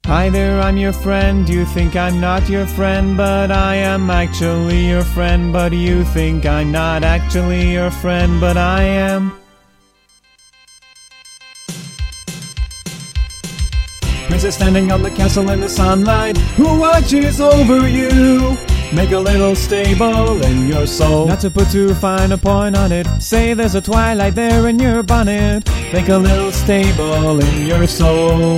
Hi there, I'm your friend. You think I'm not your friend, but I am actually your friend. But you think I'm not actually your friend, but I am. Princess standing on the castle in the sunlight, who watches over you? Make a little stable in your soul. Not to put too fine a point on it, say there's a twilight there in your bonnet. Make a little stable in your soul.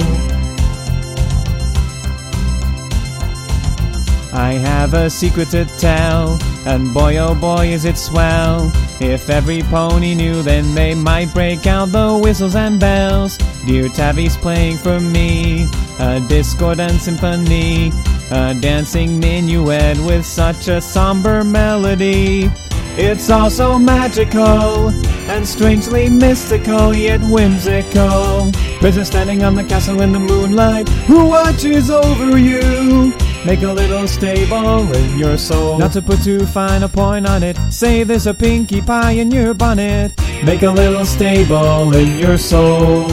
I have a secret to tell, and boy oh boy is it swell. If every pony knew, then they might break out the whistles and bells. Dear Tabby's playing for me a discordant symphony, a dancing minuet with such a somber melody. It's all so magical and strangely mystical, yet whimsical. Princess standing on the castle in the moonlight, who watches over you? Make a little stable in your soul. Not to put too fine a point on it, say there's a Pinkie Pie in your bonnet. Make a little stable in your soul.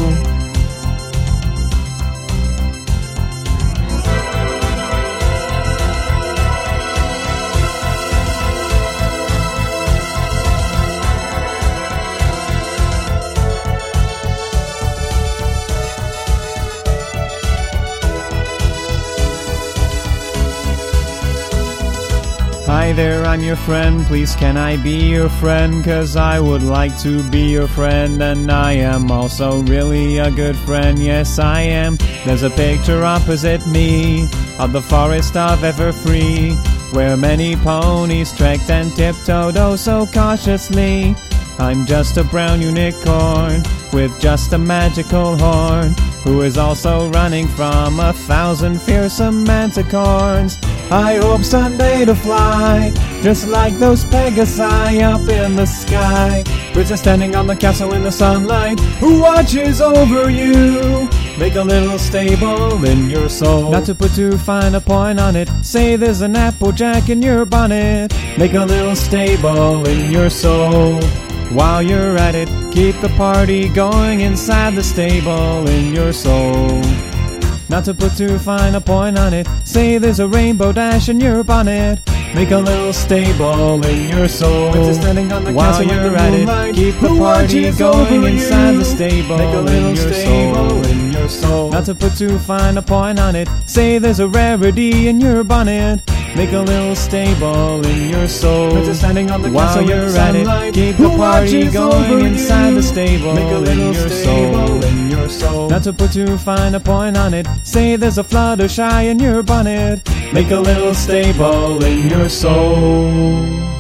Hi there, I'm your friend, please can I be your friend? 'Cause I would like to be your friend, and I am also really a good friend, yes I am. There's a picture opposite me of the forest of Everfree, where many ponies trekked and tiptoed oh so cautiously. I'm just a brown unicorn with just a magical horn, who is also running from 1,000 fearsome manticorns. I hope someday to fly, just like those Pegasi up in the sky. Princess standing on the castle in the sunlight, who watches over you? Make a little stable in your soul. Not to put too fine a point on it, say there's an Applejack in your bonnet. Make a little stable in your soul. While you're at it, keep the party going inside the stable in your soul. Not to put too fine a point on it, say there's a rainbow dash in your bonnet. Make a little stable in your soul. Standing on the while you're at it, keep the party going inside the stable. Make a little stable in your soul. Not to put too fine a point on it, say there's a rarity in your bonnet. Make a little stable in your soul. Standing on the while you're at it, keep the party going inside the stable. Make a little stable in your soul. Not to put too fine a point on it, say there's a Fluttershy in your bonnet. Make a little stable in your soul.